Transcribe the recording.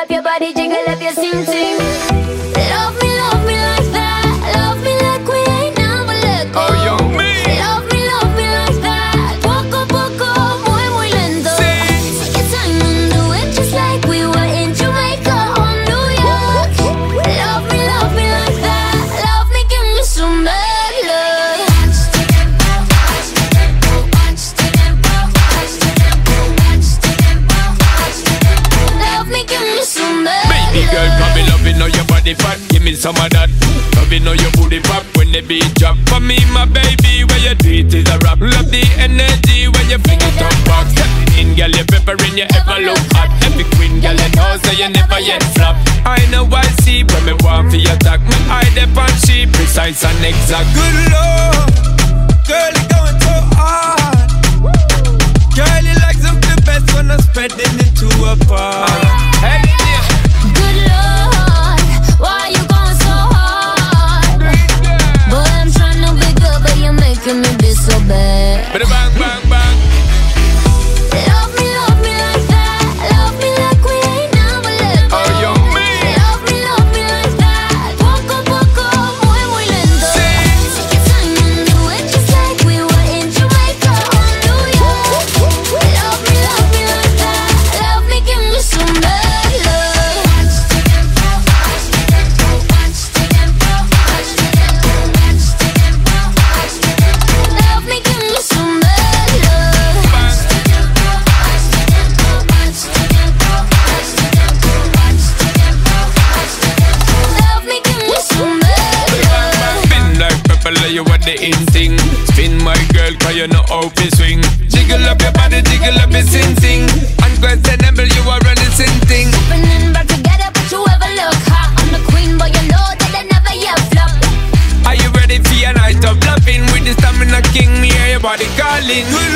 up your body, jiggle up your sing sing. Love me like that. Love me like we ain't never let go. Oh, yo, me. Love me like that. Poco poco, muy muy lento. Take your time and do it just like we were in Jamaica or New York. Love me like that. Love me, give me some bad love. Love me, give me some bad love. Baby girl, come me loving how your body fat. Give me some of that. Loving how your booty pop when the beat drop. For me, my baby, where you do it is a rap. Love the energy when you fling it up back. In girl, you peppering, you ever look hot. Every queen girl, you know, so you never yet flop. I know I see when me want for your attack. Me eye dep on she precise and exact. Good lord, girl, you going so hard. Girl, you like something best when I'm spreading it to a bar. Hey, yeah. Good Lord, why you going so hard? Boy, I'm trying to be good, but you're making me be so bad. Bada bang, bang, bang. Love me like that. Love me like we ain't never let go. Oh, yo, me. Love me like that. Poco poco, muy muy lento. Take your time and do it just like we were in Jamaica or New York. Love me like that. Love me, give me some bad love. Love me, give me some bad love. Love me, give me some bad love. Spin like pepper, you what the in thing. Spin my girl, cause you know how to swing. Jiggle up your body, jiggle up your sing. Unquestionable, you are running sin thing. Happening back together, but you ever look hot. I'm the queen, but you know that I never yet flop. Are you ready for your night of loving? With the stamina king, me hear your body calling. Good